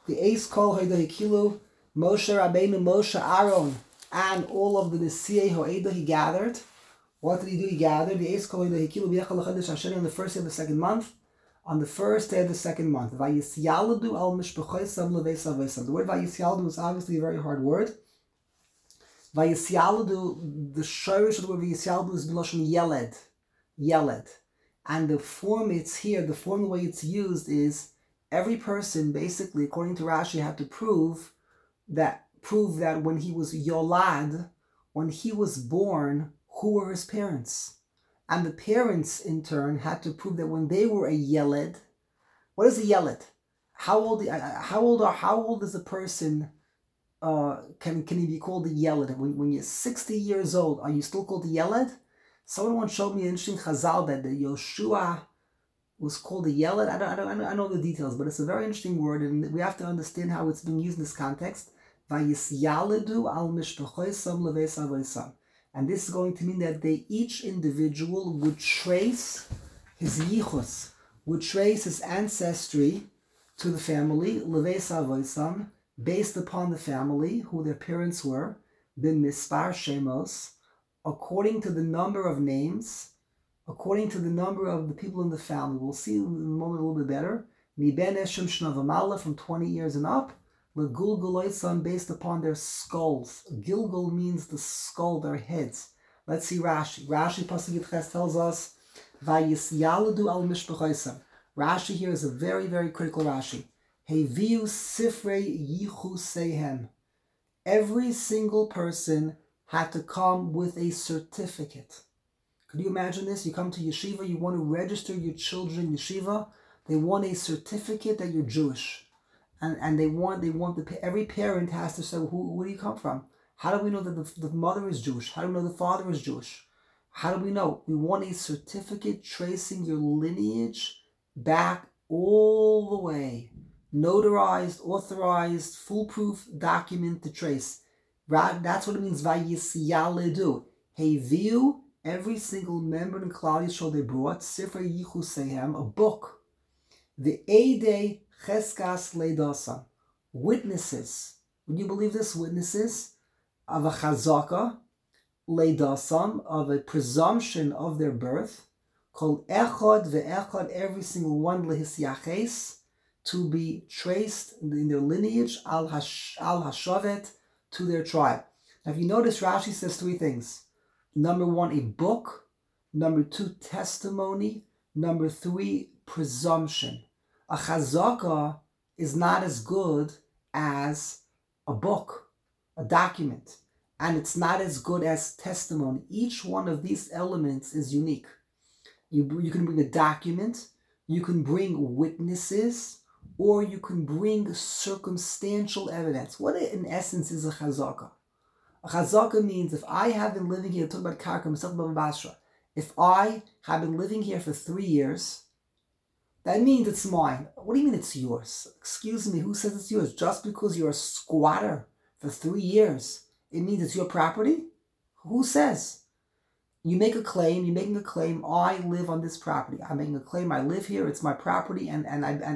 the Eis Kol Hoidahikilu, Moshe Rabbeinu, Moshe Aaron, and all of the Nesiyei Ho'eda he gathered. What did he do? He gathered the Eis Kol Hoidahikilu B'Yechal L'Chodesh Hasheni on the first day of the second month. On the first day of the second month. Vayisyaladu al mishpachoisam leveis avoisam. The word Vayisyaladu is obviously a very hard word. Vayisyaladu, the shorish of the word Vayisyaladu is B'Lashon Yeled. Yeled. And the form it's here, the form, the way it's used is every person, basically, according to Rashi, had to prove that when he was Yolad, when he was born, who were his parents? And the parents, in turn, had to prove that when they were a Yeled, what is a Yeled? How old is a person? Can he be called a Yeled? When you're 60 years old, are you still called a Yeled? Someone once showed me an interesting Chazal that the Yoshua was called a Yeled. I don't know the details, but it's a very interesting word, and we have to understand how it's being used in this context. Vayisyaledu al mishpachoisam leveis avoisam. And this is going to mean that each individual would trace his yichus, would trace his ancestry to the family, leveis avoisam, based upon the family, who their parents were, b'mispar shemos, according to the number of names, according to the number of the people in the family. We'll see in a moment a little bit better. Mi ben eshim shna v'mala, from 20 years and up. L'gulguloisan, based upon their skulls. Gilgul means the skull, their heads. Let's see Rashi. Rashi Pasuk Yitches tells us, Vayisyaladu al mishpachoisam. Rashi here is a very, very critical Rashi. Heviu sifrei yichusehem. Every single person had to come with a certificate. Could you imagine this? You come to yeshiva, you want to register your children in yeshiva, they want a certificate that you're Jewish. And they want every parent has to say, where do you come from? How do we know that the mother is Jewish? How do we know the father is Jewish? How do we know? We want a certificate tracing your lineage back all the way. Notarized, authorized, foolproof document to trace. That's what it means, Vayisyaledu. Heviu, every single member in Klal Yisrael they brought, Sifrei Yichusehem, a book. The Eidei Cheskas Leidasa, witnesses. Would you believe this? Witnesses of a chazaka, leidasam, of a presumption of their birth, called echad ve'echad, every single one, lehisyaches, to be traced in their lineage, al hashavet, to their tribe. Now, if you notice, Rashi says three things. Number one, a book. Number two, testimony. Number three, presumption. A chazaka is not as good as a book, a document, and it's not as good as testimony. Each one of these elements is unique. You can bring a document, you can bring witnesses, or you can bring circumstantial evidence. What in essence is a chazaka? A chazaka means if I have been living here, talking about Karka, Basra, if I have been living here for 3 years, that means it's mine. What do you mean it's yours? Excuse me, who says it's yours? Just because you're a squatter for 3 years, it means it's your property? Who says? You're making a claim, I live on this property. I'm making a claim, I live here, it's my property, and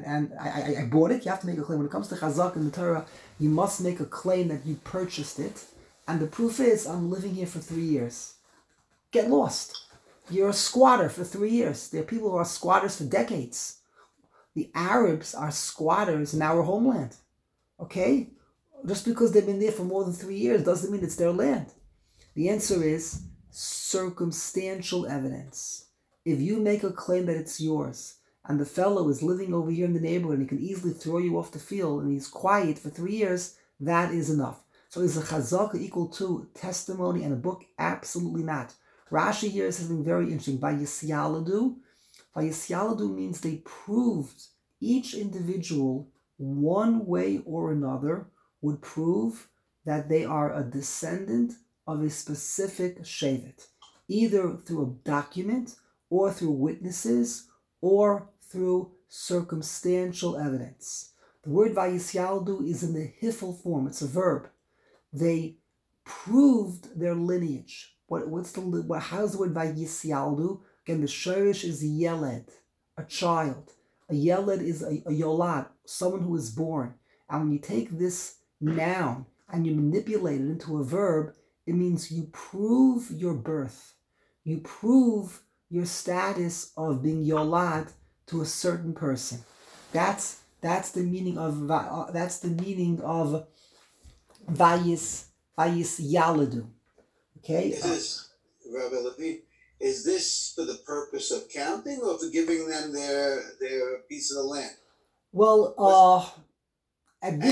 I bought it. You have to make a claim. When it comes to chazak in the Torah, you must make a claim that you purchased it. And the proof is, I'm living here for 3 years. Get lost. You're a squatter for 3 years. There are people who are squatters for decades. The Arabs are squatters in our homeland. Okay? Just because they've been there for more than 3 years doesn't mean it's their land. The answer is circumstantial evidence. If you make a claim that it's yours, and the fellow is living over here in the neighborhood and he can easily throw you off the field and he's quiet for 3 years, that is enough. So is a chazaka equal to testimony and a book? Absolutely not. Rashi here says something very interesting. Vayisyaladu. Vayisyaladu means they proved, each individual, one way or another, would prove that they are a descendant of a specific shevet, either through a document, or through witnesses, or through circumstantial evidence. The word Vayisyaladu is in the hifel form. It's a verb. They proved their lineage. How's the word Vayisyaldu? Again, the shorish is yeled, a child. A yeled is a yolad, someone who is born. And when you take this noun and you manipulate it into a verb, it means you prove your birth. You prove your status of being yolad to a certain person. That's the meaning of vayis yaladu. Okay. Is this, Rabbi Levine, is this for the purpose of counting or for giving them their piece of the land? Well, and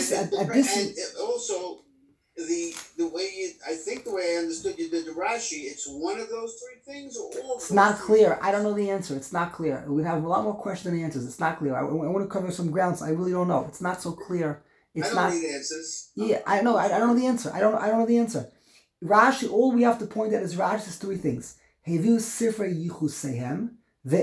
also the way the way I understood you did the Rashi, it's one of those three things or all of it's those not three clear. things? I don't know the answer. It's not clear. We have a lot more questions than answers. It's not clear. I want to cover some grounds. I really don't know. It's not so clear. It's I don't need answers. Yeah, I know. I don't know the answer. I don't know the answer. Rashi, all we have to point out is Rashi says three things. Hevu Sifrei Yichusehem,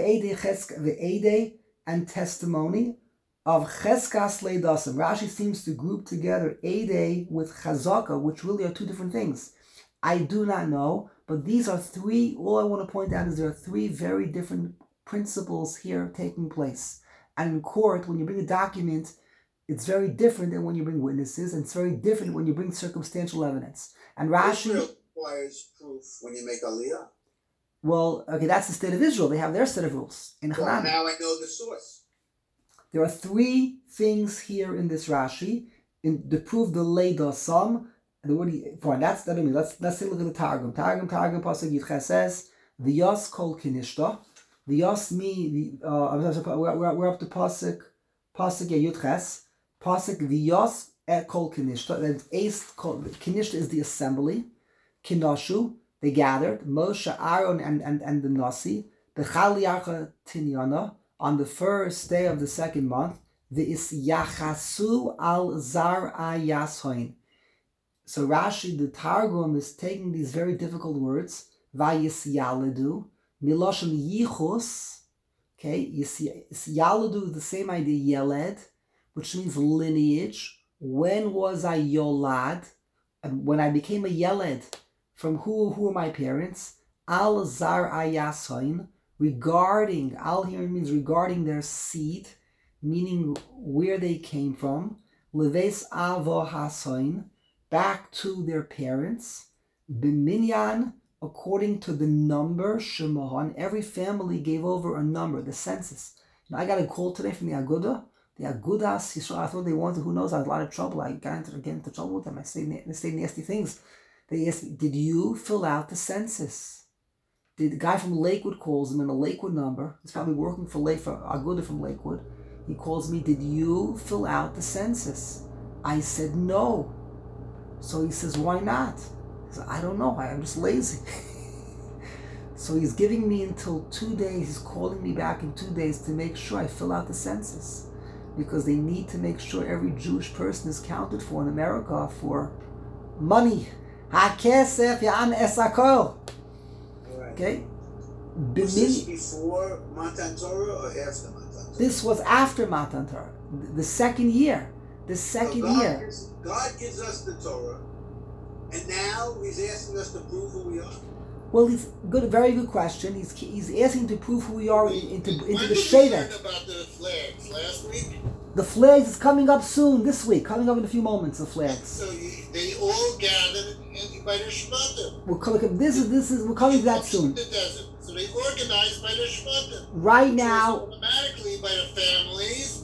Ve'edei and testimony of Cheskas Leidasim. Rashi seems to group together Edei with Chazaka, which really are two different things. I do not know, but these are three. All I want to point out is there are three very different principles here taking place. And in court, when you bring a document, it's very different than when you bring witnesses, and it's very different when you bring circumstantial evidence. And Rashi Israel requires proof when you make aliyah. Well, okay, that's the state of Israel. They have their set of rules. In Well, now I know the source. There are three things here in this Rashi to prove the Leida Sam. The word fine. That's that. I mean, let's take a look at the Targum. Targum Pasuk Yitches says the Yas Kol Kinishta. The Yas me. We're up to Pasuk Yitches. Pasuk the Yas Kol Kinishta. Then Ace Kol Kinishta is the assembly. Kinashu. They gathered Moshe, Aaron, and the Nasi. The Chaliyacha Tinyana on the first day of the second month. The Isyachasu al Zar Ayashoin. So Rashi, the Targum, is taking these very difficult words. Vayis Yaledu, Miloshem Yichus. Okay, Yaledu is the same idea, Yeled, which means lineage. When was I Yolad? And when I became a Yeled. From who are my parents? Al Zar Ayasoin, regarding, al here means regarding their seed, meaning where they came from. Leves Avo Hasoin, back to their parents. Biminyan, according to the number, Shemohan, every family gave over a number, the census. Now, I got a call today from the Aguda. The Agudas Yisrael, I thought they wanted, who knows, I had a lot of trouble. I got into trouble with them. They say nasty things. They asked me, did you fill out the census? The guy from Lakewood calls him in a Lakewood number. He's probably working for Aguda from Lakewood. He calls me, did you fill out the census? I said no. So he says, why not? He said, I don't know. I'm just lazy. So he's giving me until 2 days. He's calling me back in 2 days to make sure I fill out the census. Because they need to make sure every Jewish person is counted for in America for money. HaKesef Ya'an Esakol. Okay? Was this before Matan Torah or after Matan Torah? This was after Matan Torah. The second year. year. God gives us the Torah, and now He's asking us to prove who we are. Well, it's very good question. He's asking to prove who we are into the Shevet. When did we learn about the flags? Last week? The flags is coming up soon, this week. Coming up in a few moments, the flags. So they all gathered by the Shvatim. We're coming to that soon. The desert. So they organized by the Shvatim. Right now, automatically by the families,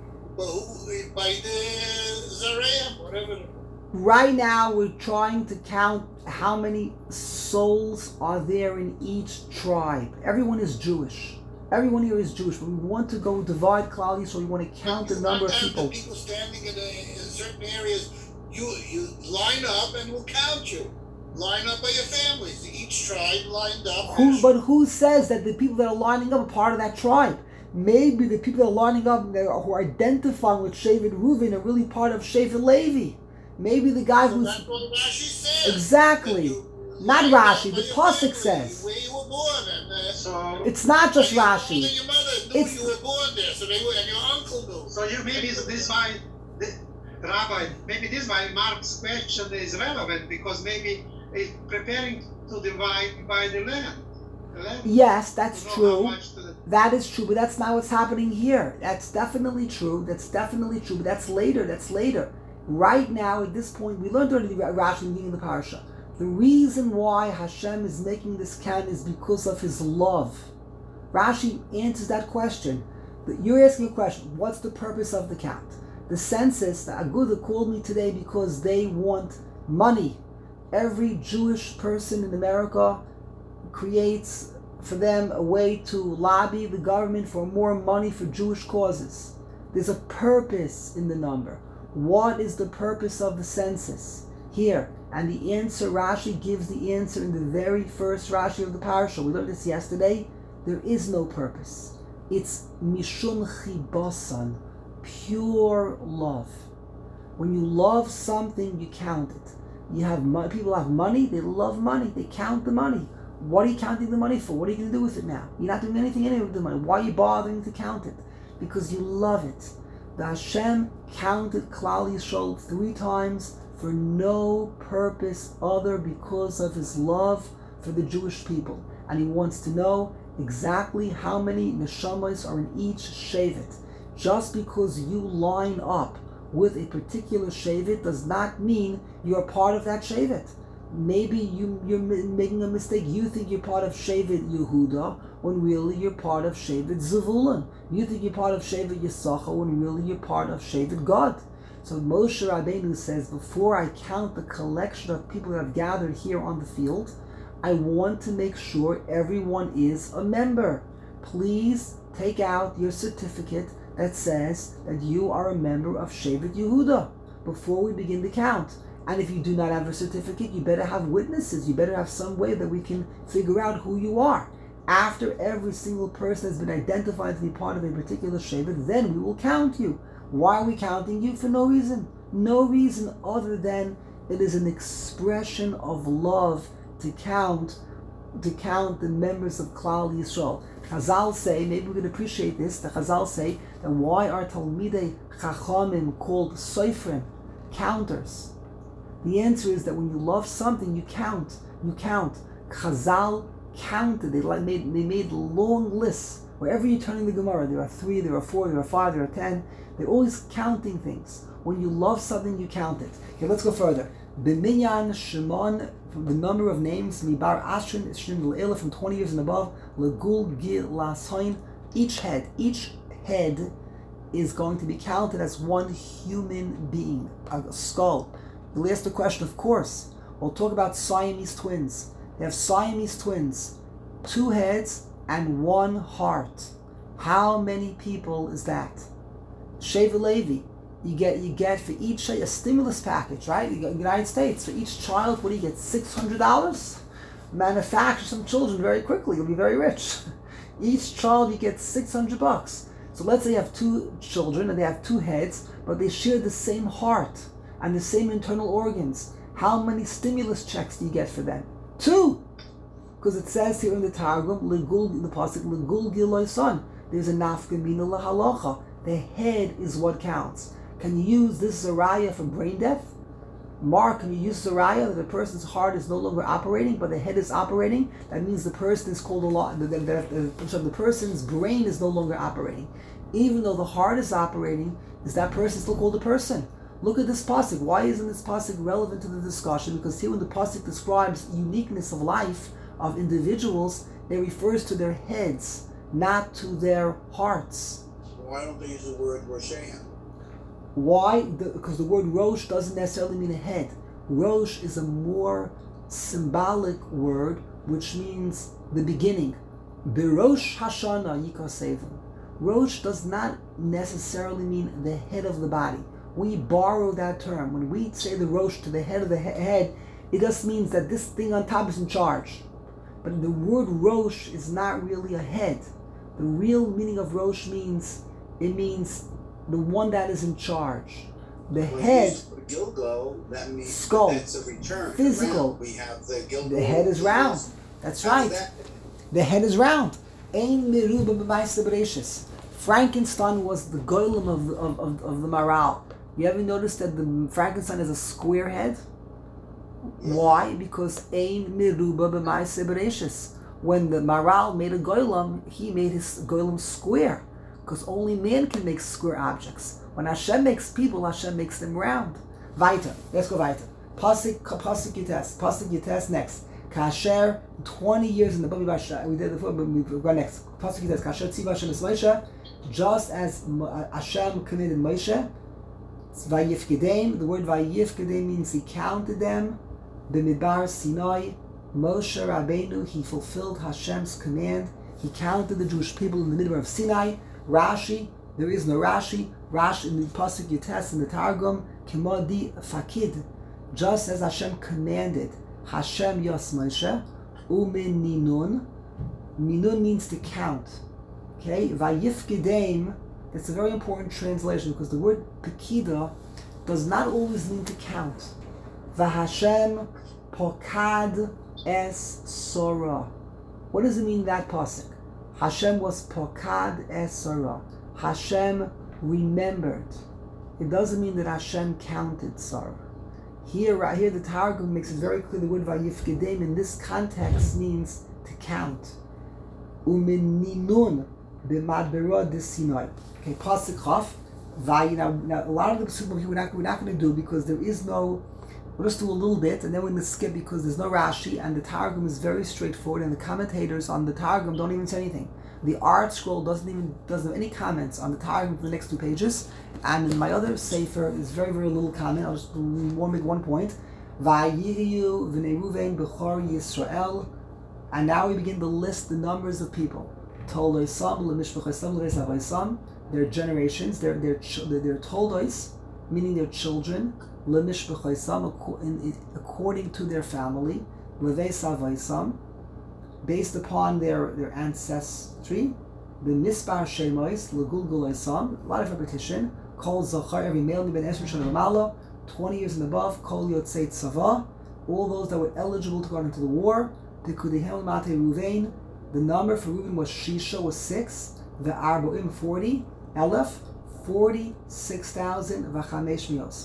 by the Zareim, whatever. Right now, we're trying to count how many souls are there in each tribe. Everyone is Jewish. Everyone here is Jewish, but we want to go divide Klal Yisrael. We want to count the number of people. The people standing in certain areas, you line up and we'll count you. Line up by your families. Each tribe lined up. But who says that the people that are lining up are part of that tribe? Maybe the people that are lining up who are identifying with Shevet Reuven are really part of Shevet Levi. Maybe the guy who's... That's what Rashi says. Exactly. Not Rashi, the Pasuk says. Where you were born. And, it's not just Rashi. Your mother knew you were born there, so and your uncle knew. So maybe this why, Rabbi, maybe this why Mark's question is relevant, because maybe preparing to divide by the land. Yes, that's true. That is true, but that's not what's happening here. That's definitely true. But that's later. Right now, at this point, we learned already Rashi in the Parsha. The reason why Hashem is making this count is because of His love. Rashi answers that question. You're asking a question. What's the purpose of the count? The census, the Aguda called me today because they want money. Every Jewish person in America creates for them a way to lobby the government for more money for Jewish causes. There's a purpose in the number. What is the purpose of the census? Here. And the answer, Rashi gives the answer in the very first Rashi of the Parsha. We learned this yesterday. There is no purpose. It's Mishum Chibasan, pure love. When you love something, you count it. People have money, they love money, they count the money. What are you counting the money for? What are you going to do with it now? You're not doing anything anyway with the money. Why are you bothering to count it? Because you love it. The Hashem counted Klal Yisrael 3 times for no purpose other because of His love for the Jewish people. And He wants to know exactly how many neshamas are in each shevet. Just because you line up with a particular shevet does not mean you're part of that shevet. Maybe you're making a mistake. You think you're part of Shevet Yehuda when really you're part of Shevet Zevulun. You think you're part of Shevet Yisachar when really you're part of Shevet Gad. So Moshe Rabbeinu says, before I count the collection of people that have gathered here on the field, I want to make sure everyone is a member. Please take out your certificate that says that you are a member of Shevet Yehuda before we begin the count. And if you do not have a certificate, you better have witnesses. You better have some way that we can figure out who you are. After every single person has been identified to be part of a particular shevet, then we will count you. Why are we counting you? For no reason. No reason other than it is an expression of love to count the members of Klal Yisrael. Chazal say, maybe we can appreciate this, the Chazal say that why are Talmidei Chachamim called Soifrim, counters? The answer is that when you love something, you count. Chazal counted. They made long lists. Wherever you're turning the Gemara, there are 3, there are 4, there are 5, there are 10. They're always counting things. When you love something, you count it. Okay, let's go further. B'minyan Shimon, from the number of names, Mibar Ashrin, Shrim L'Ela, from 20 years and above, L'Gul Gil Lasoin, each head is going to be counted as one human being, a skull. You'll ask the question, of course. We'll talk about Siamese twins. They have Siamese twins, 2 heads and 1 heart. How many people is that? Sheva Levi, you get for each a stimulus package, right? You get in the United States, for each child, what do you get? $600? Manufacture some children very quickly, you'll be very rich. Each child you get $600. So let's say you have 2 children and they have 2 heads, but they share the same heart and the same internal organs. How many stimulus checks do you get for them? 2! Because it says here in the Targum, in the pasuk, L'gul Giloi Son, there's a nafka mina lahalacha. The head is what counts. Can you use this zariah for brain death? Mark, can you use zariah that the person's heart is no longer operating, but the head is operating? That means the person is called a lot. The person's brain is no longer operating. Even though the heart is operating, is that person still called a person? Look at this pasuk. Why isn't this pasuk relevant to the discussion? Because here when the pasuk describes uniqueness of life of individuals, it refers to their heads, not to their hearts. Why don't they use the word Roshan? Why? Because the word Rosh doesn't necessarily mean a head. Rosh is a more symbolic word, which means the beginning. Berosh Hashana Yikasevim. Rosh does not necessarily mean the head of the body. We borrow that term. When we say the Rosh to the head of the head, it just means that this thing on top is in charge. But the word Rosh is not really a head. The real meaning of Rosh means the one that is in charge. The head, Gilgal, that means skull, that's a return. physical. We have the Gilgal. The head is round. That's right. The head is round. Ein meruba b'ma'aseh bereshis. Frankenstein was the golem of the Maral. You ever notice that the Frankenstein has a square head? Yeah. Why? Because ein meruba b'ma'aseh bereshis. when the Maral made a Goylam, he made his Goylam square, because only man can make square objects. When Hashem makes people, Hashem makes them round. Weiter, let's go weiter. Pasuk Yites next. Kasher, 20 years in the Bami Basha, we did it before, but we go next. Pasuk Yites, Kasher Tziva Hashem es Moshe, just as Hashem commanded Moshe, Vayifkedem, the word Vayifkedem means he counted them, B'midbar Sinai, Moshe Rabbeinu, he fulfilled Hashem's command, he counted the Jewish people in the Midbar of Sinai. Rashi, there is no Rashi in the Pasuk Yites in the Targum, Kimodi Fakid, just as Hashem commanded, Hashem Yos Moshe, Umin Ninun. Ninun means to count. Okay, Vayifkedem, that's a very important translation because the word Pekida does not always mean to count. Vahashem Pokad Es Sora. What does it mean, that pasuk? Hashem was Pokad Es Sora. Hashem remembered. It doesn't mean that Hashem counted Sarah. Right here, the Targum makes it very clear the word Vayifkedem in this context means to count. Umin Ninun b'madbera de Sinai. Okay, pasuk Chaf. Now a lot of the pasukim here we're not going to do because there is no. We'll just do a little bit and then we're going to skip because there's no Rashi and the Targum is very straightforward and the commentators on the Targum don't even say anything. The Art Scroll doesn't have any comments on the Targum for the next 2 pages, and in my other Sefer is very, very little comment. I'll just make one point. Vayiriyu v'nei Ruvain b'chor Yisrael, and now we begin to list the numbers of people. Toldoisam l'mishpachosam l'reisavoisam, their generations, their toldois, meaning their children, l'mishpachosam, according to their family, l'veisavoisam, based upon their ancestry, the mispar shemois legulguloisam, a lot of repetition. Kol zachar, every male ben esrei shana v'mala, 20 years and above. Kol yotzei tzava, all those that were eligible to go into the war. Pekudehem mate Ruvain, the number for Reuben was Shisha, was 6. The Arboim 40. Elef 46,000 v'chamesh mios,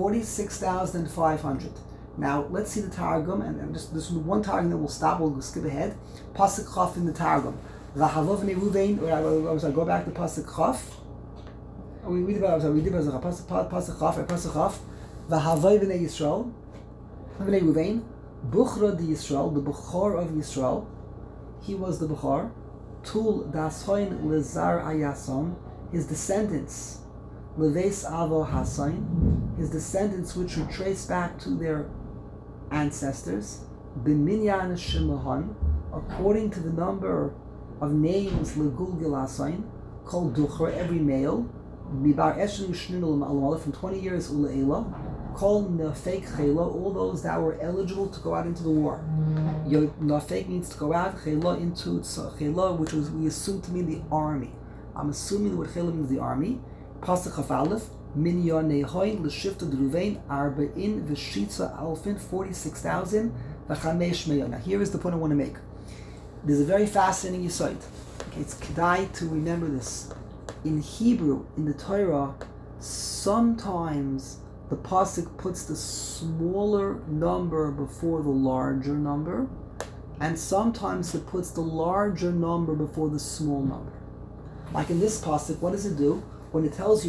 46,500. Now let's see the Targum, and just this one Targum, then we'll stop. We'll skip ahead. Pasuk Chaf in the Targum. V'havav v'nei Ruvain. I go back to Pasuk Chaf. We did Pasuk Chaf. V'havav v'nei Yisrael. V'nei Ruvain. Buchra di Yisrael, the Buchor of Yisrael. He was the Buchor. Tul dasoin lezar ayason. His descendants. Leves avo hasain. His descendants, which would trace back to their ancestors, b'minyan shemahan, according to the number of names legulgil asain, called duchra, every male, mibar eshen ushninu l'ma'alamala, from 20 years ula'ela, called nafek chela, all those that were eligible to go out into the war. Nafek means to go out, chela into chela, which we assume to mean the army. I'm assuming the word chela means the army. Pasuk Chaf Aleph. Min yonehoin l'shifta d'Ruvain arba'in v'shitza alfin 46,000 v'chamesh meyon. Now here is the point I want to make. There's a very fascinating yesod. Okay, it's kedai to remember this. In Hebrew, in the Torah, sometimes the pasuk puts the smaller number before the larger number, and sometimes it puts the larger number before the small number. Like in this pasuk, what does it do? When it tells you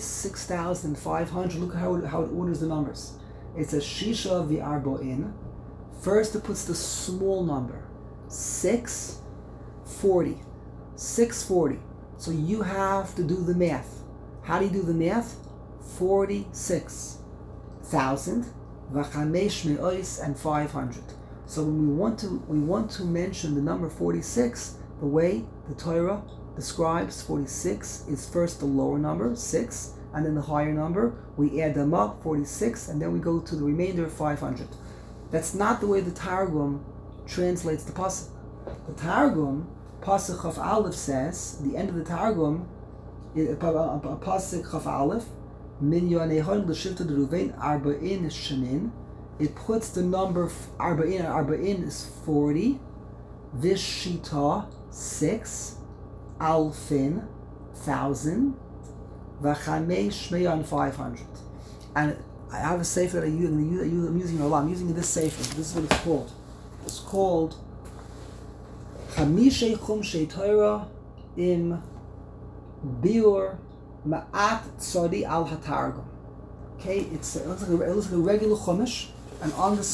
46,500, look how it orders the numbers. It says Shisha v'arbo'in. First it puts the small number. 640. 640. So you have to do the math. How do you do the math? 46,000 v'chamesh me'os and 500. So when we want to mention the number 46, the way the Torah describes 46 is first the lower number, 6, and then the higher number. We add them up, 46, and then we go to the remainder, 500. That's not the way the Targum translates the pasuk. The Targum, pasuk Chaf Aleph says, the end of the Targum, pasuk Chaf Aleph, min yonehon l'shivta d'Ruvain arba'in shanin. It puts the number arba'in is 40, v'shita 6. Alfin, 1,000, v'chamesh meyon 500. And I have a sefer that I'm using a lot. I'm using this sefer. This is what it's called. It's called Chamishei chumshei Torah im biur ma'at tzadi al hatargum. Okay, it looks like a regular chumash, and on the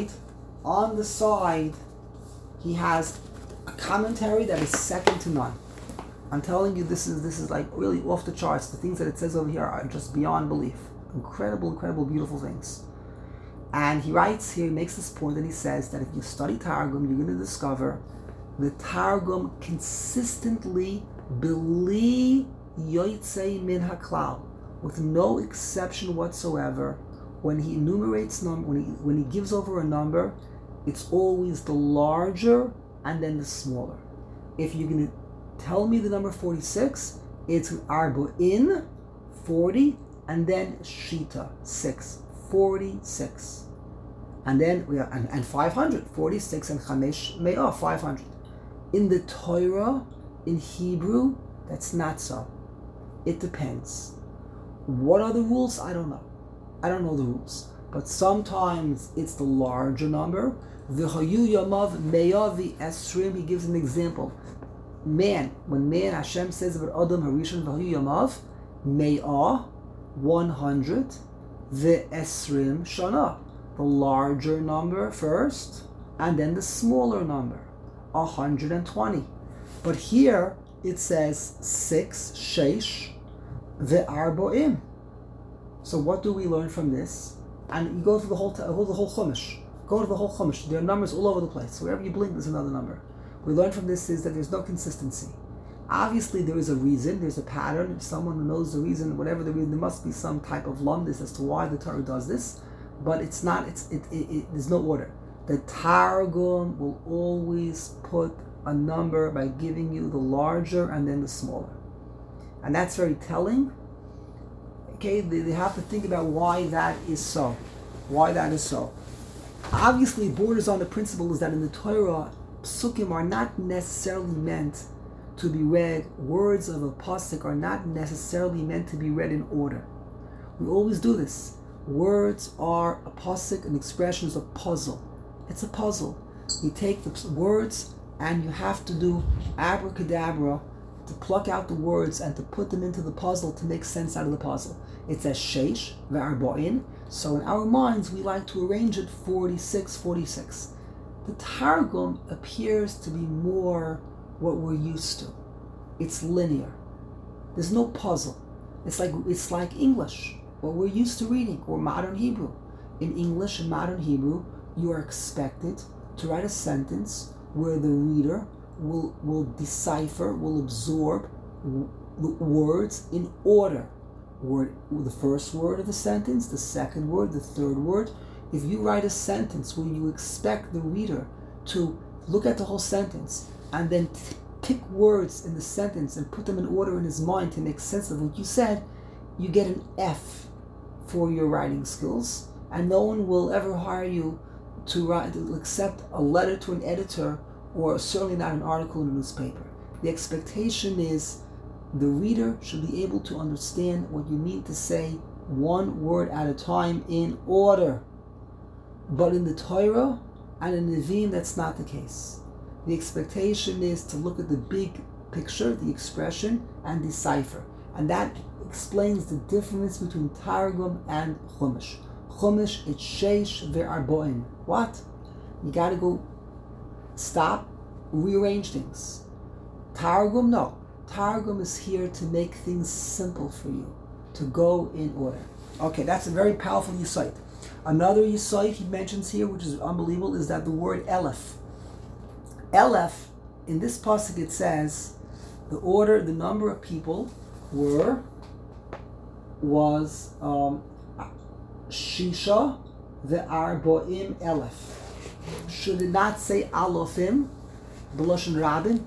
side, he has a commentary that is second to none. I'm telling you, this is like really off the charts. The things that it says over here are just beyond belief. Incredible, beautiful things. And he writes here, he makes this point, and he says that if you study Targum, you're going to discover the Targum consistently beli yotzei min haklal, with no exception whatsoever. When he enumerates when he gives over a number, it's always the larger and then the smaller. If you're going to tell me the number 46, it's arba'in, 40, and then shita, 6, 46. And then we have, and 500, 46, and chamesh me'ah, 500. In the Torah, in Hebrew, that's not so. It depends. What are the rules? I don't know. I don't know the rules. But sometimes it's the larger number. V'hayu yamav me'ah v'esrim, he gives an example. When Hashem says about Adam Harishon v'hayu yamav me'ah, 100, v'esrim shana, the larger number first, and then the smaller number, 120. But here it says 6, sheish, ve'arboim. So what do we learn from this? And you go through the whole Chumash. Go to the whole Chumash. There are numbers all over the place. Wherever you blink, there's another number. We learn from this is that there's no consistency. Obviously, there is a reason, there's a pattern. If someone knows the reason, whatever the reason, there must be some type of lumdis as to why the Torah does this. But it's not. There's no order. The Targum will always put a number by giving you the larger and then the smaller, and that's very telling. Okay, they have to think about why that is so. Why that is so. Obviously, it borders on the principle is that in the Torah, psukim are not necessarily meant to be read. Words of a pasuk are not necessarily meant to be read in order. We always do this. Words are a pasuk, an expression is a puzzle. It's a puzzle. You take the words and you have to do abracadabra to pluck out the words and to put them into the puzzle to make sense out of the puzzle. It says sheish ve'arba'in, so in our minds we like to arrange it 46, 46. The Targum appears to be more what we're used to. It's linear. There's no puzzle. It's like English, what we're used to reading, or modern Hebrew. In English and modern Hebrew, you are expected to write a sentence where the reader will decipher, will absorb the words in order. The first word of the sentence, the second word, the third word. If you write a sentence where you expect the reader to look at the whole sentence and then pick words in the sentence and put them in order in his mind to make sense of what you said, you get an F for your writing skills, and no one will ever hire you to accept a letter to an editor, or certainly not an article in a newspaper. The expectation is the reader should be able to understand what you mean to say one word at a time in order. But in the Torah and in Nevi'im, that's not the case. The expectation is to look at the big picture, the expression, and decipher. And that explains the difference between Targum and Chumash. Chumash, it's sheish ve'arboim. What? You gotta go stop, rearrange things. Targum, no. Targum is here to make things simple for you, to go in order. Okay, that's a very powerful yesod. Another yesod he mentions here, which is unbelievable, is that the word elef. Elef, in this pasuk it says, the number of people was shisha ve'arboim elef. Should it not say alofim, b'lashon rabin,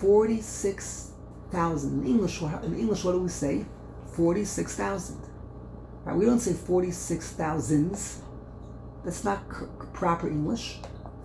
46,000. In English, what do we say? 46,000. Right? We don't say 46,000s. That's not proper English.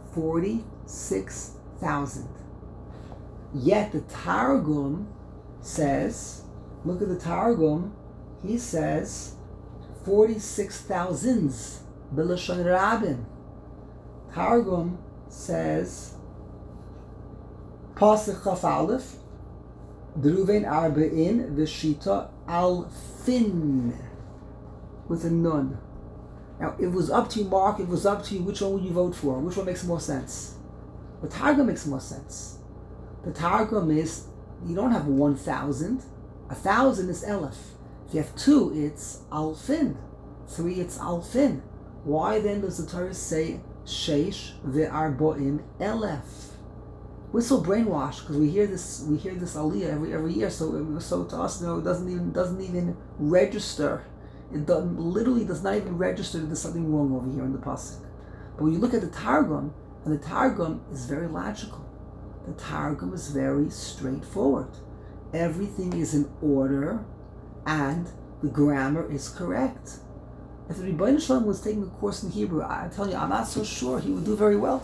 46,000. Yet the Targum says, look at the Targum, he says 46,000s. B'lashon rabin. Targum says Pasuk Chaf Aleph, D'Ruven Arba'in V'Shita Alfin, with a nun. Now, if it was up to you, Mark, if it was up to you, which one would you vote for? Which one makes more sense? The Targum makes more sense. The Targum is, you don't have 1,000. 1,000 is Elef. If you have 2, it's Alfin. 3, it's Alfin. Why then does the Torah say Sheish ve'arboim Elef? We're so brainwashed because we hear this aliyah every year. So to us, it doesn't even register. It literally does not even register that there's something wrong over here in the pasuk. But when you look at the Targum, and the Targum is very logical. The Targum is very straightforward. Everything is in order, and the grammar is correct. If the Rebbeinu Shalom was taking a course in Hebrew, I tell you, I'm not so sure he would do very well.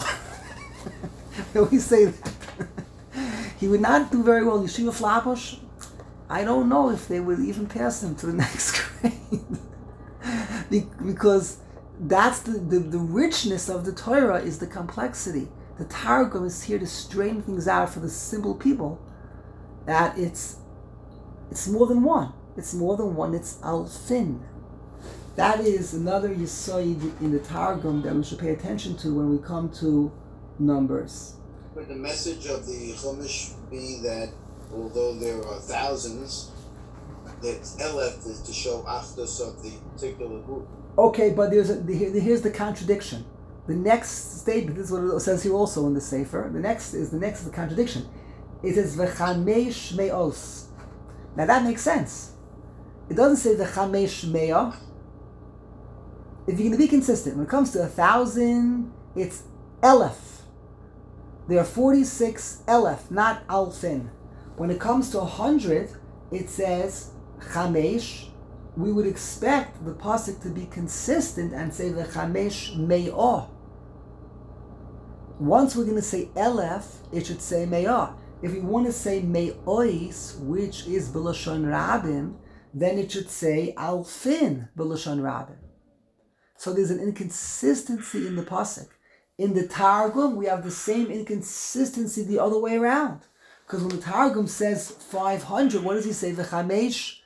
We say that. He would not do very well in Yeshiva Flatbush. I don't know if they would even pass him to the next grade. Because that's the richness of the Torah is the complexity. The Targum is here to straighten things out for the simple people. That it's more than one. It's more than one. It's alfin. That is another yisoid in the Targum that we should pay attention to when we come to numbers. Would the message of the Chumash be that although there are thousands, that Elef is to show achdus of the particular group? Okay, but here's the contradiction. The next statement, this is what it says here also in the Sefer. The next is the contradiction. It says v'chamesh me'os. Now that makes sense. It doesn't say v'chamesh me'ah. If you're going to be consistent, when it comes to 1,000, it's elef. There are 46 elef, not alfin. When it comes to 100, it says chamesh. We would expect the pasuk to be consistent and say v'chamesh me'ah. Once we're going to say elef, it should say me'ah. If we want to say me'ois, which is b'lashon rabim, then it should say alfin b'lashon rabim. So there's an inconsistency in the pasuk. In the Targum, we have the same inconsistency the other way around. Because when the Targum says 500, what does he say? V'chamesh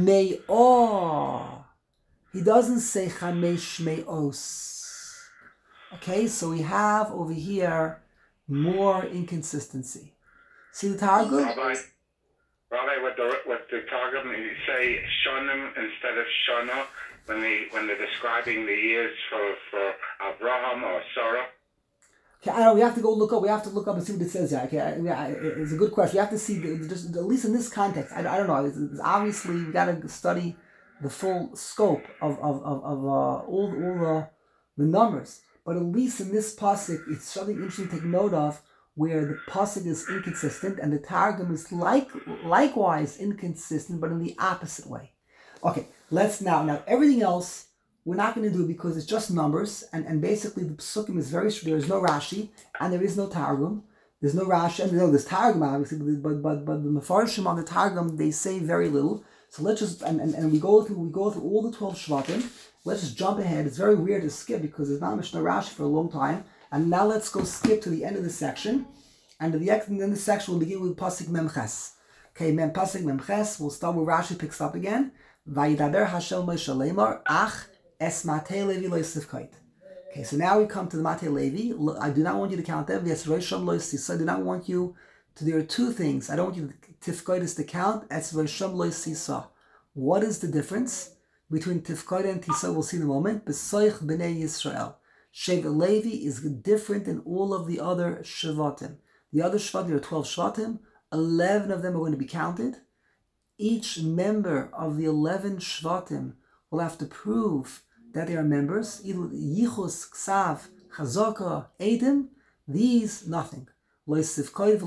me'or. He doesn't say chamesh me'os. Okay, so we have over here more inconsistency. See the Targum? Rabbi, with the Targum, you say shonim instead of shana when they're describing the years for Abraham or Sarah. Okay, I know we have to go look up. We have to look up and see what it says here. Okay, it's a good question. We have to see, just at least in this context. I don't know. It's obviously, we got to study the full scope of all the numbers. But at least in this pasuk, it's something interesting to take note of, where the pasuk is inconsistent and the Targum is likewise inconsistent, but in the opposite way. Okay, let's now everything else we're not going to do because it's just numbers, and basically the psukim is very short. There is no Rashi and there is no Targum. There's no Rashi and there's Targum obviously, but the Mefarshim on the Targum, they say very little. So let's just and we go through all the 12 Shvatim. Let's just jump ahead. It's very weird to skip because there's not much no Rashi for a long time. And now let's go skip to the end of the section. And at the end of the section we'll begin with Pasuk Memches. Okay, Pasuk Memches. We'll start where Rashi picks up again. Vayidaber Hashem Moshe Lemar Ach Es Matei Levi Lo Yisivkait. Okay, so now we come to the Matei Levi. I do not want you to count them. Yes, Rosham Lo Yisisa. I do not want you to. There are two things. I don't want you to Tifkait to count. Es Rosham Lo Yisisa. What is the difference between Tifkait and Tisa? We'll see in a moment. Besoich Bnei Yisrael. Shevet Levi is different than all of the other Shvatim. The other Shvatim, there are 12 Shvatim. 11 of them are going to be counted. Each member of the 11 Shvatim will have to prove that they are members. Yichus, Ksav, Chazaka, Eidim, these, nothing. Rashi,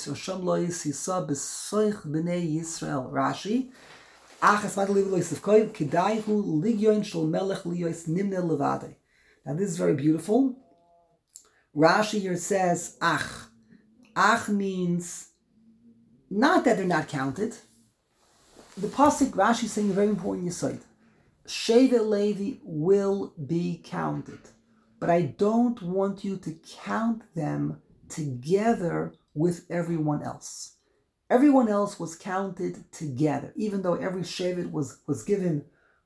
now this is very beautiful. Rashi here says, Ach. Ach means not that they're not counted. The pasuk Rashi is saying a very important yesod. Shevet Levi will be counted, but I don't want you to count them together with everyone else. Everyone else was counted together, even though every shevet was given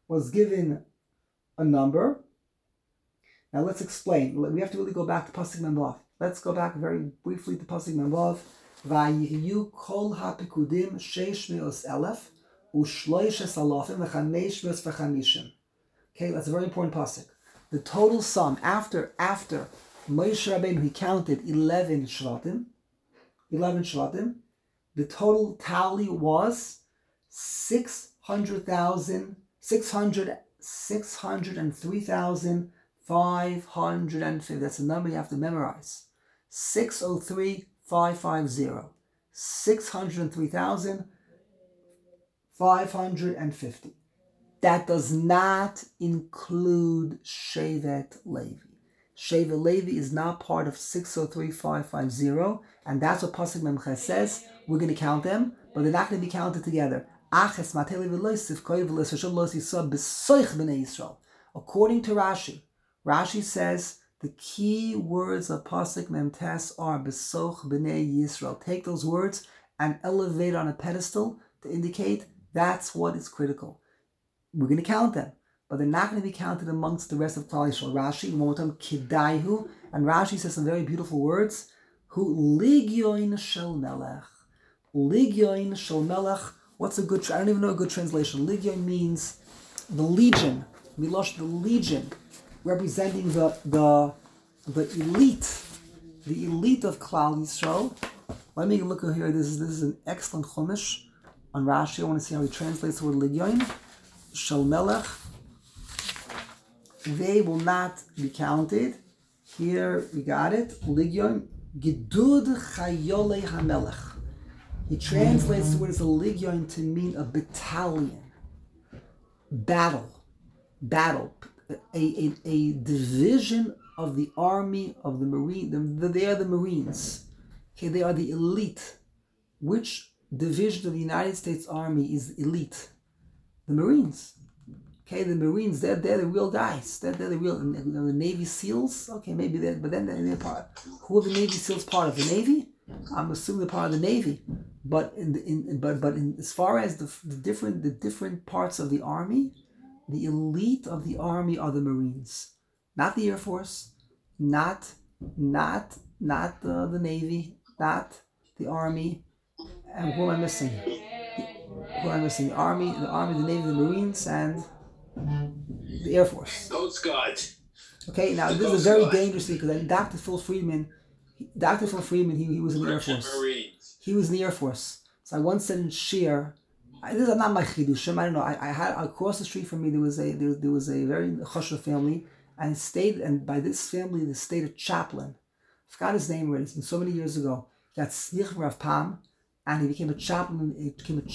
a number. Now let's explain. We have to really go back to Pasuk Memvav. Let's go back very briefly to Pasuk Memvav. Vayiyu kol hapikudim sheish me'os elef u'shloishes alafim v'chamesh me'os v'chamishim. Okay, that's a very important pasuk. The total sum after Moshe Rabbeinu, he counted 11 shvatim. The total tally was 603,550. That's a number you have to memorize. 603,550. 603,550. That does not include Shevet Levi. Shevet Levi is not part of 603,550, and that's what Pasuk Memches says. We're going to count them, but they're not going to be counted together. According to Rashi, Rashi says the key words of Pasuk Memtes are Besoch B'nei Yisrael. Take those words and elevate on a pedestal to indicate that's what is critical. We're going to count them, but they're not going to be counted amongst the rest of Klal Yisrael. Rashi, one more time, Kidaihu, and Rashi says some very beautiful words. Hu ligyoin shel melech. Ligyoin shel melech. What's a good? I don't even know a good translation. Ligyoin means the legion. Milosh, the legion, representing the elite of Klal Yisrael. Let me look at here. This is an excellent chumash on Rashi. I want to see how he translates the word ligyoin. Shel melech, they will not be counted. Here we got it. Ligyon, Gidud Chayolei HaMelech. He translates the word as a ligyon to mean a battalion, battle, a division of the army of the Marine. They are the Marines. Okay, they are the elite. Which division of the United States Army is elite? The Marines. Okay, the Marines, they're the real guys. They're the real, the Navy SEALs. Okay, maybe but then they're part. Who are the Navy SEALs part of? The Navy? I'm assuming they're part of the Navy. But as far as the different parts of the army, the elite of the army are the Marines, not the Air Force, not the Navy, not the Army. And who am I missing? The Army, the Navy, the Marines, and the Air Force. Coast Guard. Okay, now this is very dangerous because Dr. Phil Friedman, he was in the Air Force. He was in the Air Force. So I once said in Shir, this is not my chidushim. I don't know. I had across the street from me there was a very chashuv family, and by this family there stayed a chaplain. I forgot his name already. It's been so many years ago. He got slich Rav Pam, and he became a chaplain. I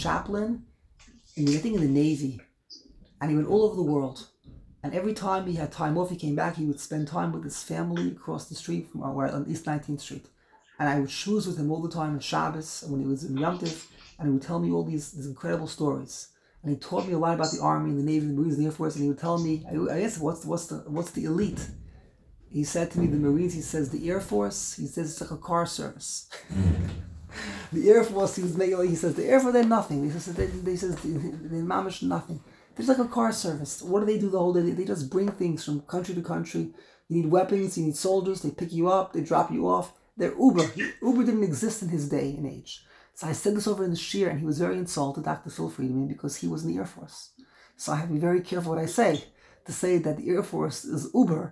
think in the Navy, and he went all over the world. And every time he had time off, he came back. He would spend time with his family across the street from on East 19th Street, and I would schmooze with him all the time on Shabbos when he was in Yom Tov, and he would tell me all these incredible stories. And he taught me a lot about the Army and the Navy, and the Marines, and the Air Force. And he would tell me, I asked him, what's the elite? He said to me, the Marines. He says the Air Force. He says it's like a car service. The Air Force. He says the Air Force. They're nothing. He says they mamish nothing. They're like a car service. What do they do the whole day? They just bring things from country to country. You need weapons. You need soldiers. They pick you up. They drop you off. They're Uber. Uber didn't exist in his day and age. So I said this over in the Shir, and he was very insulted, Dr. Phil Friedman, because he was in the Air Force. So I have to be very careful what I say. To say that the Air Force is Uber,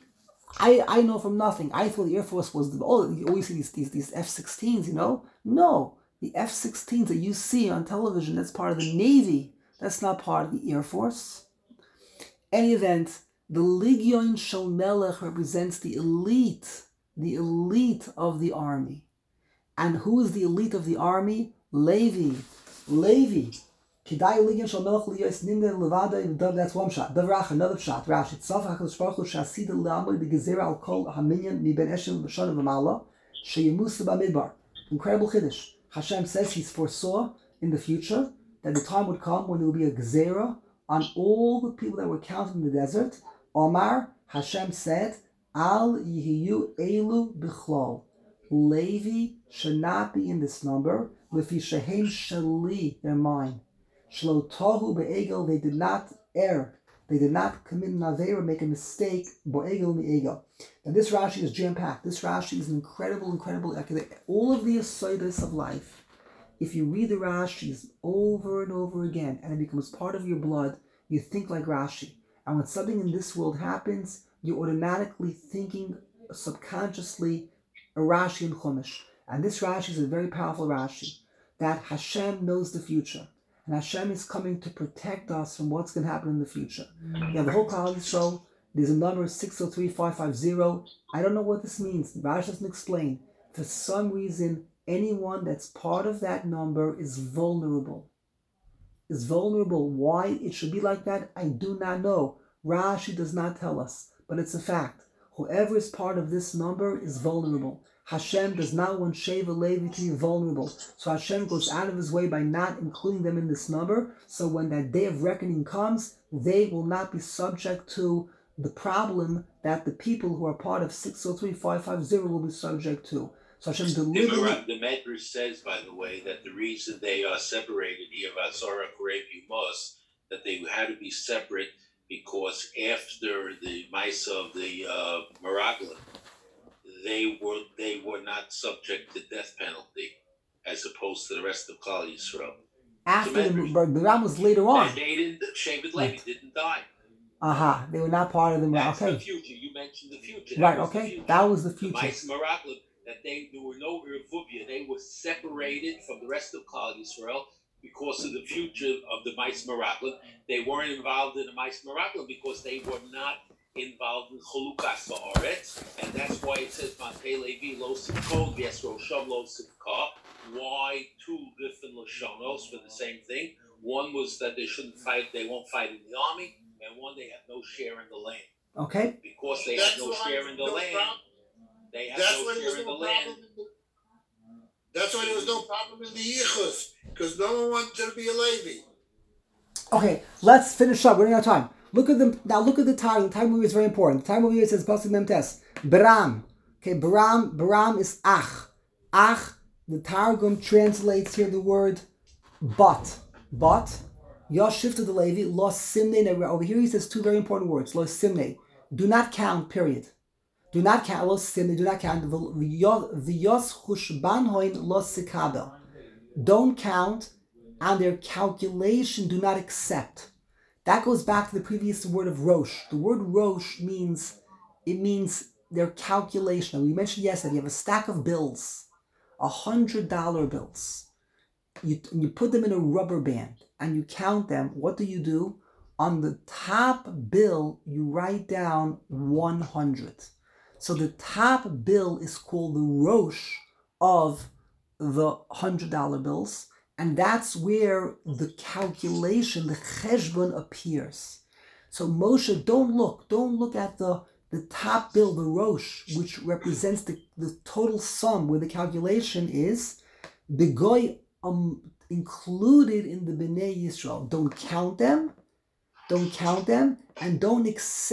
I know from nothing. I thought the Air Force was, you always see these F-16s, No, the F-16s that you see on television, that's part of the Navy. That's not part of the Air Force. Any event, the Ligyon Shel Melech represents the elite of the army. And who is the elite of the army? Levi. Kidai Ligyon Shel Melech Liyos Nimden Levada. That's one shot. Another shot. Rashi. Tzaf HaKadosh Baruch Hu Shasida L'Amoy B'Gezer Al Kol HaMinyan Miben Eshem B'Shana V'Mala Sheyemusa B'Midbar. Incredible Chiddush. Hashem says He foresaw in the future that the time would come when there would be a Gezerah on all the people that were counted in the desert. Omar, Hashem said, Al Yihiyu Elu B'Chlol. Levi should not be in this number. Lefi shehem shali, they're mine. Shlo tohu be'egel, they did not err. They did not commit an aveira, make a mistake. Bo'egel mi'egel. And this Rashi is jam-packed. This Rashi is an incredible. All of the asoidas of life, if you read the Rashis over and over again, and it becomes part of your blood, you think like Rashi. And when something in this world happens, you're automatically thinking subconsciously a Rashi and Chumash. And this Rashi is a very powerful Rashi, that Hashem knows the future. And Hashem is coming to protect us from what's going to happen in the future. You have the whole Klal Yisrael. There's a number 603550. I don't know what this means. The Rashi doesn't explain. For some reason, anyone that's part of that number is vulnerable. Why it should be like that, I do not know. Rashi does not tell us, but it's a fact. Whoever is part of this number is vulnerable. Hashem does not want Sheva Levi to be vulnerable. So Hashem goes out of his way by not including them in this number. So when that day of reckoning comes, they will not be subject to the problem that the people who are part of 603550 will be subject to. So Hashem deliberately... The Medrash says, by the way, that the reason they are separated here, Vasora Korev Yumos, that they had to be separate because after the Maisa of the Meraglim, they were not subject to death penalty, as opposed to the rest of Klal Yisrael. After the Ram was later on. And they didn't. Shevet Levi didn't die. They were not part of the. That's okay. the future. You mentioned the future. Right. Okay. That was the future. The Maisa Meraglim, that there were no Revuvia. They were separated from the rest of Klal Yisrael because of the future of the Maisa Meraglim. They weren't involved in the Maisa Meraglim because they were not involved in Cholukas Haaretz, and that's why it says Mantei Levi Lo Sivkol Yes Rosham Lo Sivka. Why two different Lashonos for the same thing? One was that they shouldn't fight, they won't fight in the army, and one they have no share in the land. Okay. Because they have no share in the land, they have no share in the land. That's why there was no problem in the Yichus, because no one wanted to be a Levi. Okay, let's finish up. We're running out of time. Look at them now. Look at the time. The time movie is very important. The time movie says Pasuk Memtes. Baram. Okay, Baram is ach. Ach. The Targum translates here the word but. Yoshiv to the Levi. Lo simne. Over here he says two very important words. Lo simne. Do not count. Period. Do not count. Lo simne. Do not count. V'yos chushban hoin lo sikabel. Don't count, and their calculation do not accept. That goes back to the previous word of Rosh. The word Rosh means their calculation. We mentioned yesterday, you have a stack of bills, $100 bills. You put them in a rubber band and you count them. What do? On the top bill, you write down 100. So the top bill is called the Rosh of the $100 bills. And that's where the calculation, the cheshbon appears. So Moshe, don't look at the top bill, the Rosh, which represents the total sum, where the calculation is the goy included in the Bnei Yisrael. Don't count them, and don't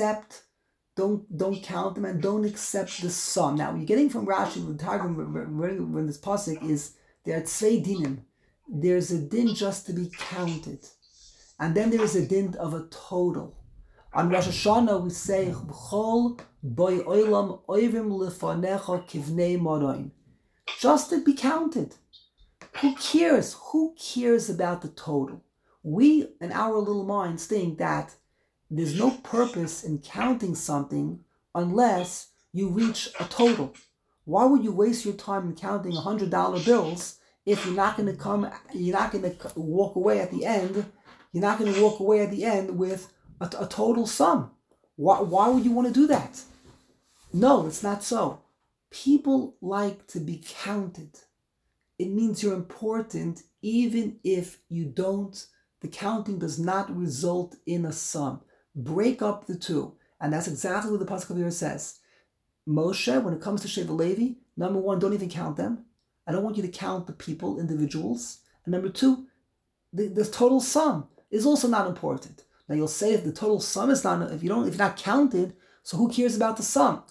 count them, and don't accept the sum. Now, you're getting from Rashi, the Targum, when this pasuk is, there are tzvei dinim. There's a din just to be counted. And then there's a din of a total. On Rosh Hashanah we say, B'chol boy oilam oivim lefanecha kivnei morain. Just to be counted. Who cares? Who cares about the total? We, in our little minds, think that there's no purpose in counting something unless you reach a total. Why would you waste your time in counting $100 bills if you're not going to walk away at the end? You're not going to walk away at the end with a total sum. Why would you want to do that? No, it's not so. People like to be counted. It means you're important even if the counting does not result in a sum. Break up the two. And that's exactly what the Pasuk over here says. Moshe, when it comes to Shevet Levi, number one, don't even count them. I don't want you to count the people, individuals. And number two, the total sum is also not important. Now you'll say if the total sum is not, if you're not counted, so who cares about the sum?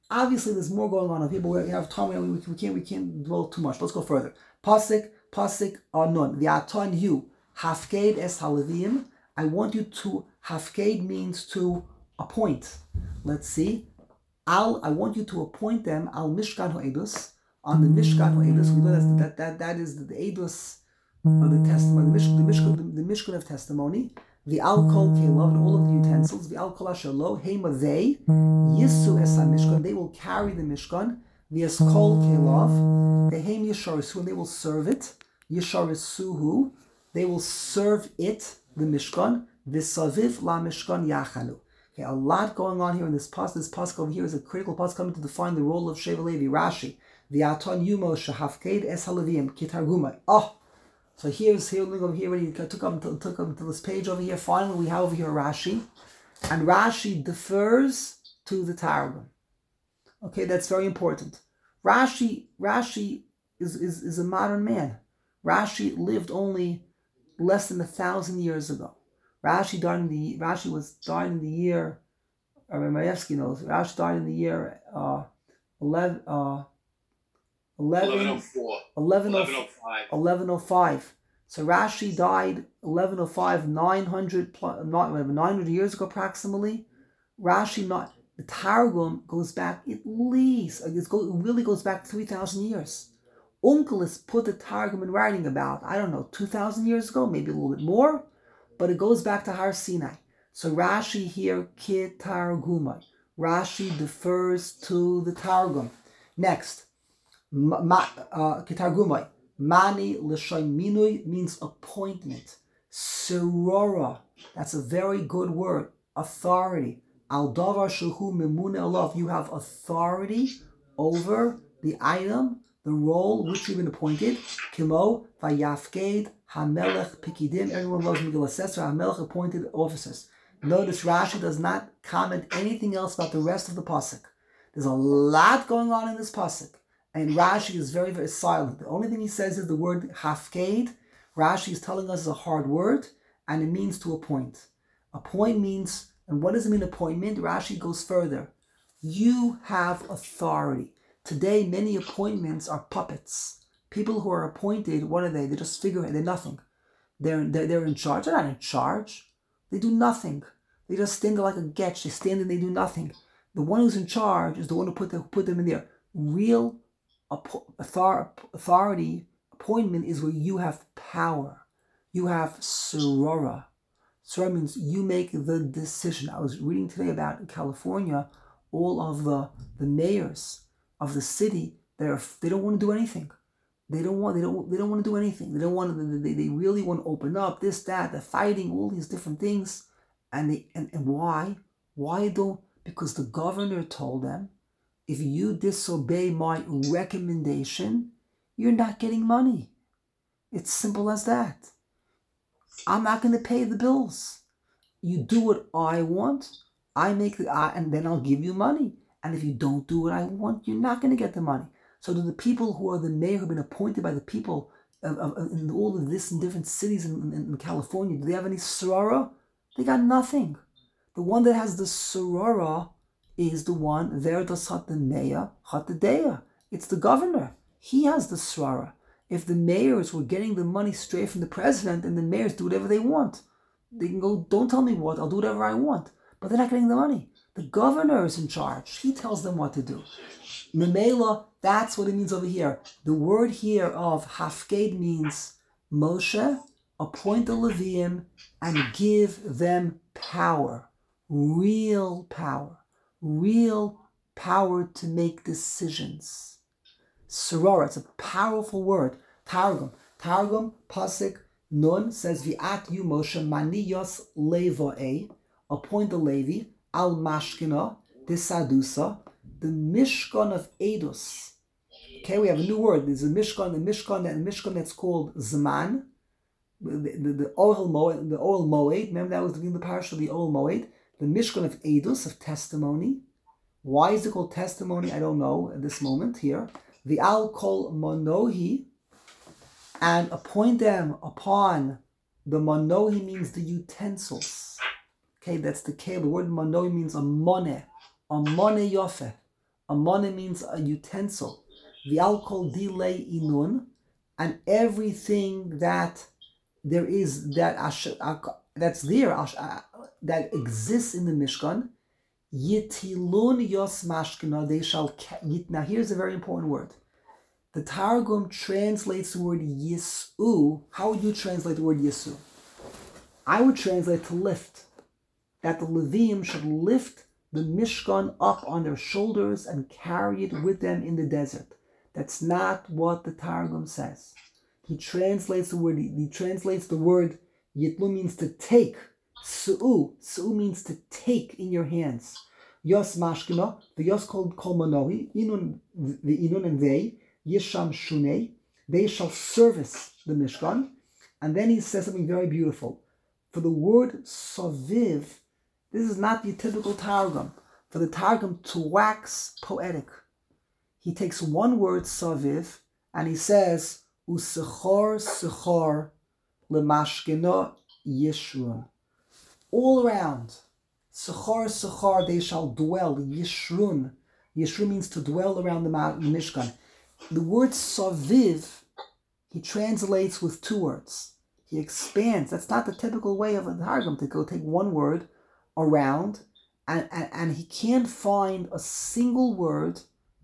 Obviously, there's more going on here, but we have time. We can't dwell too much. Let's go further. Pasik Nun. The Aton you hafked es halavim. I want you to hafked means to appoint. Let's see. I want you to appoint them al Mishkan Ha'edus, on the Mishkan Ha'edus. We know that is the Edus of the testimony, the Mishkan of testimony. The alcohol kelav, and all of the utensils. The alcohol ashalo hema they yisu es Mishkan. They will carry the Mishkan. The eskol kelav the hem yisharisu, and they will serve it. Yisharisuhu, they will serve it, the Mishkan. V'saviv la Mishkan yachalu. Okay, a lot going on here in this pasuk. This pasuk over here is a critical pasuk coming to define the role of Sheva Levi. Rashi, the Aton Yumo Shahafked Es Halavim Kitargumai. Oh, so here's over here when he took up to this page over here. Finally, we have over here Rashi, and Rashi defers to the Targum. Okay, that's very important. Rashi is a modern man. Rashi lived only less than 1,000 years ago. Rashi died in the year. Maevsky knows. Rashi died in the year 1105. So Rashi died 1105, 900 years ago approximately. The Targum goes back at least. It really goes back 3,000 years. Onkelos put the Targum in writing about 2,000 years ago, maybe a little bit more. But it goes back to Har Sinai. So Rashi here, Kitargumai. Rashi defers to the Targum. Next, Kitargumai. Mani l'shay minui means appointment. Serora, that's a very good word. Authority. Al davar shehu memune alav. You have authority over the item, the role which you've been appointed. Kimo vayafked Hamelech Pikidim. Everyone loves Megillah Esther. Hamelech appointed officers. Notice Rashi does not comment anything else about the rest of the pasuk. There's a lot going on in this pasuk, and Rashi is very, very silent. The only thing he says is the word hafked. Rashi is telling us is a hard word, and it means to appoint. Appoint means, and what does it mean appointment? Rashi goes further. You have authority. Today, many appointments are puppets. People who are appointed, what are they? They just figure they're nothing. They're in charge. They're not in charge. They do nothing. They just stand there like a getch. They stand and they do nothing. The one who's in charge is the one who put them in there. Real authority, appointment is where you have power. You have surora. Surora means you make the decision. I was reading today about in California, all of the mayors of the city, they don't want to do anything. They don't want to do anything. They really want to open up this, that. They're fighting all these different things, and why? Why don't? Because the governor told them, if you disobey my recommendation, you're not getting money. It's simple as that. I'm not going to pay the bills. You do what I want, and then I'll give you money. And if you don't do what I want, you're not going to get the money. So do the people who are the mayor, who have been appointed by the people in all of this in different cities in California, do they have any sorora? They got nothing. The one that has the sorora is the one, there does the mayor, hatadeya. It's the governor. He has the sorora. If the mayors were getting the money straight from the president and the mayors do whatever they want, they can go, don't tell me what, I'll do whatever I want. But they're not getting the money. The governor is in charge. He tells them what to do. Memela, that's what it means over here. The word here of hafked means Moshe, appoint the Leviim and give them power. Real power to make decisions. Sorora, it's a powerful word. Targum, pasuk nun says V'at yu Moshe maniyos levoe, appoint the Levi al mashkina desadusa, the Mishkan of Eidos. Okay, we have a new word. There's a Mishkan that's called Zman. The Ohel Moed. Remember that was the parsha of the Ohel Moed. The Mishkan of Eidos, of testimony. Why is it called testimony? I don't know at this moment here. The Al Kol Monohi, and appoint them upon the Monohi means the utensils. Okay, that's the K. The word Monohi means a moneh yofeh. Amana means a utensil. V'al kol dilei inun, and everything that there is that's there that exists in the Mishkan. Yitilun yos mashkina, they shall. Now here's a very important word. The Targum translates the word yisu. How would you translate the word yisu? I would translate to lift. That the Levim should lift the Mishkan up on their shoulders and carry it with them in the desert. That's not what the Targum says. He translates the word Yitlu means to take. Su'u means to take in your hands. Yos mashkina, the yos called kol manohi, inun and they, yisham shunei, they shall service the Mishkan. And then he says something very beautiful. For the word saviv, this is not the typical Targum. For the Targum to wax poetic, he takes one word saviv and he says usechor lemashkina yishrun. All around, sechar, they shall dwell. Yishrun means to dwell around the Mishkan. The word saviv, he translates with two words. He expands. That's not the typical way of a Targum to go take one word around, and he can't find a single word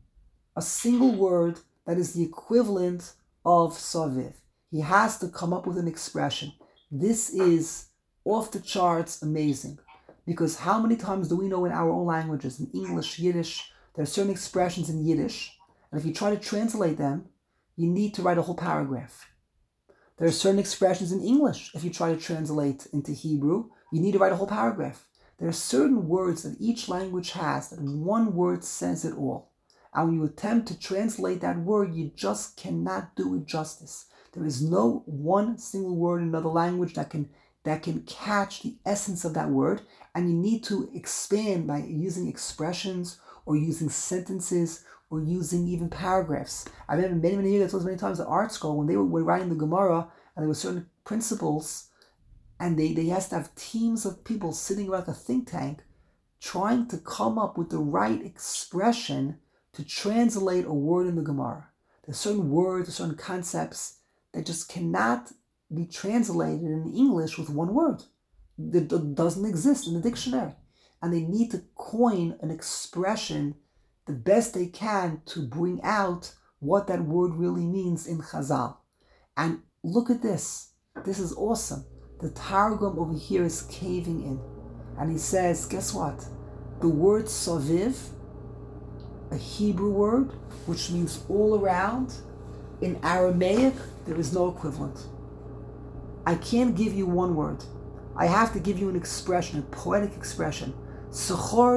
that is the equivalent of saviv. He has to come up with an expression. This is off the charts amazing, because how many times do we know in our own languages, in English, Yiddish, there are certain expressions in Yiddish, and if you try to translate them, you need to write a whole paragraph. There are certain expressions in English, if you try to translate into Hebrew, you need to write a whole paragraph. There are certain words that each language has, that one word says it all. And when you attempt to translate that word, you just cannot do it justice. There is no one single word in another language that can catch the essence of that word, and you need to expand by using expressions or using sentences or using even paragraphs. I remember many years, I told many times at art school, when they were writing the Gemara, and there were certain principles, and they has to have teams of people sitting around a think tank trying to come up with the right expression to translate a word in the Gemara. There's certain words, there's certain concepts that just cannot be translated in English with one word. That doesn't exist in the dictionary. And they need to coin an expression the best they can to bring out what that word really means in Chazal. And look at this. This is awesome. The Targum over here is caving in. And he says, guess what? The word saviv, a Hebrew word, which means all around, in Aramaic, there is no equivalent. I can't give you one word. I have to give you an expression, a poetic expression. Sechar.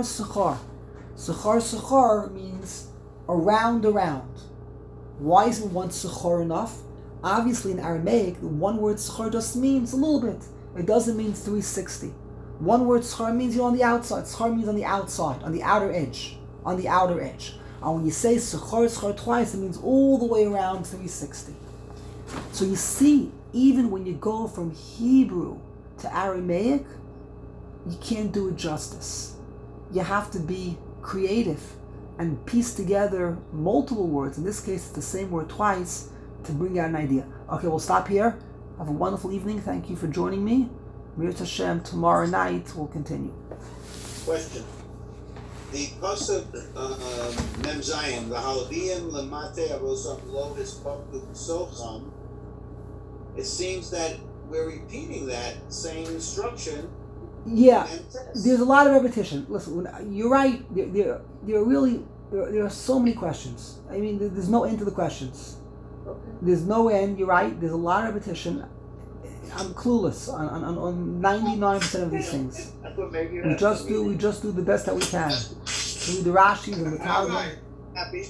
Sechar means around. Why isn't one sechar enough? Obviously in Aramaic, the one word sechar just means a little bit. It doesn't mean 360. One word sechar means you're on the outside. Sechar means on the outside, on the outer edge. And when you say sechar twice, it means all the way around 360. So you see, even when you go from Hebrew to Aramaic, you can't do it justice. You have to be creative and piece together multiple words. In this case, it's the same word twice to bring out an idea. Okay, we'll stop here. Have a wonderful evening. Thank you for joining me. Mir Hashem, tomorrow night we'll continue. Question. The pasuk Mem Zayin, the Halviyim Lamate Arosam Lo Hispoktu Socham. It seems that we're repeating that same instruction. Yeah, there's a lot of repetition. Listen, you're right. There are so many questions. I mean, there's no end to the questions. Okay. There's no end. You're right. There's a lot of repetition. I'm clueless on 99% of these things. We just do the best that we can. Through the Rashis and the Talmud. Happy.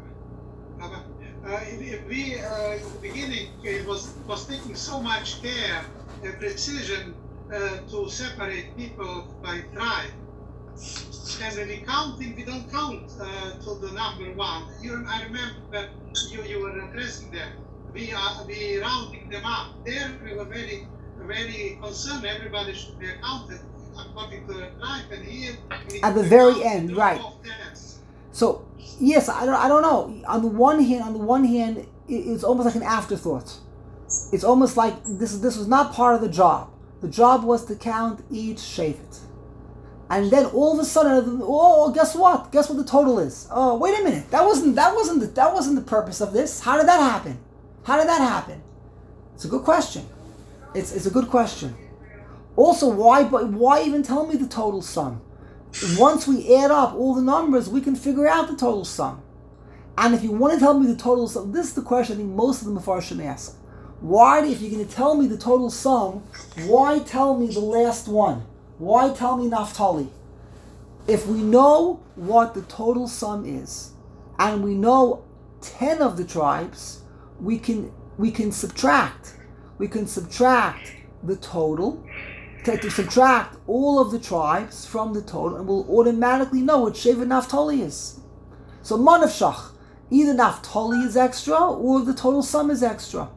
We in the beginning was taking so much care and precision to separate people by tribe. And when we counting, we don't count to the number one. I remember you were addressing them. We rounding them up. There we were very, very concerned. Everybody should be accounted according to the tribe. And here, at the very end, right? So Yes, I don't know. On the one hand, it's almost like an afterthought. It's almost like this was not part of the job. The job was to count each shevet. And then all of a sudden, oh, guess what? Guess what the total is? Oh, wait a minute. That wasn't the purpose of this. How did that happen? How did that happen? It's a good question. It's a good question. Also, why even tell me the total sum? Once we add up all the numbers, we can figure out the total sum. And if you want to tell me the total sum, this is the question I think most of the Mefarshim ask. Why, if you're going to tell me the total sum, why tell me the last one? Why tell me Naphtali? If we know what the total sum is, and we know 10 of the tribes, we can subtract. We can subtract the total, to subtract all of the tribes from the total, and we'll automatically know what Shevet Naphtali is. So Manavshach, either Naphtali is extra, or the total sum is extra.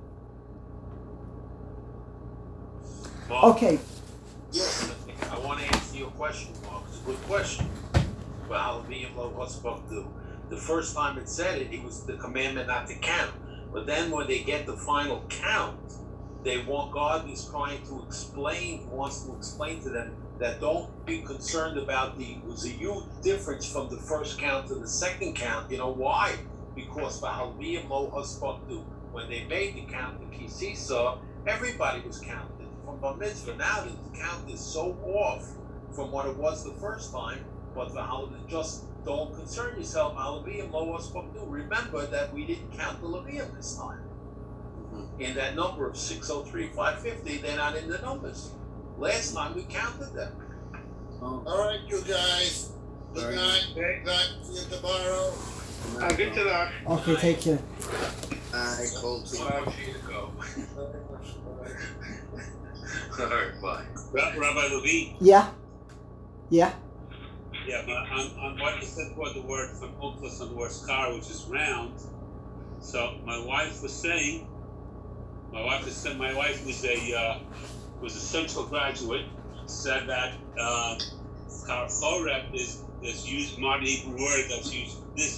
Mark, Okay. Yes. I want to answer your question, Mark. It's a good question. Well, the first time it said it was the commandment not to count. But then when they get the final count, God wants to explain to them that don't be concerned about it was a huge difference from the first count to the second count. You know why? Because when they made the count in Kisisa, everybody was counted. From Bar Mitzvah, now the count is so off from what it was the first time, but just don't concern yourself. Remember that we didn't count the Levium this time. In that number of 603, 550, they're not in the numbers. Last time we counted them. All right, you guys. Good night. Good night. See you tomorrow. Good to that. Okay, take care. I called to Time for you to go. All right, bye. Rabbi Levine. Yeah? Yeah? Yeah, but on what you said about the word from Oklus on the word scar, which is round. So my wife was a central graduate, said that scar choreb is used modern Hebrew word that's used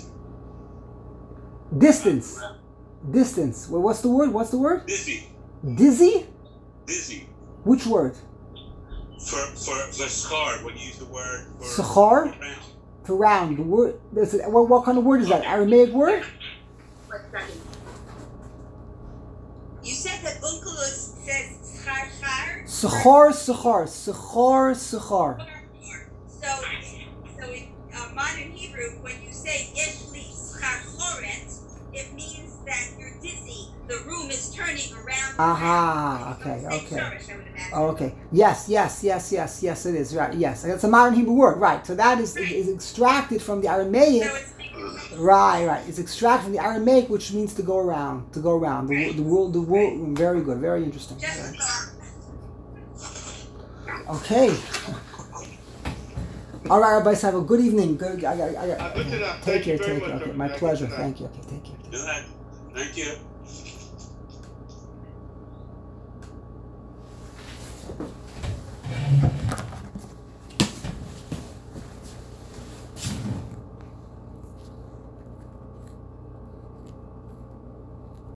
Distance. Well, what's the word? Dizzy. Dizzy? Dizzy. Which word? For scar, when you use the word for Sachar? round. For round. The word. What kind of word is that? Aramaic word? 1 second. You said that Onkelos says schar. Sachar. So in modern Hebrew, when you say Yeshli schar, it means that you're dizzy. The room is turning around. Aha. So Okay. it's shorish, I would imagine. Okay. Yes, it is. Right. Yes. It's a modern Hebrew word. Right. So that is extracted from the Aramaic. So it's Right. It's extracted from the Aramaic, which means to go around. The world. Very good. Very interesting. just a thought. Okay. All right, everybody. Have a good evening. Good. Good to that. Take Thank you care. very Take care. much. Okay. My Good pleasure. to that. Thank you. Okay. Take care. Good night. Thank you.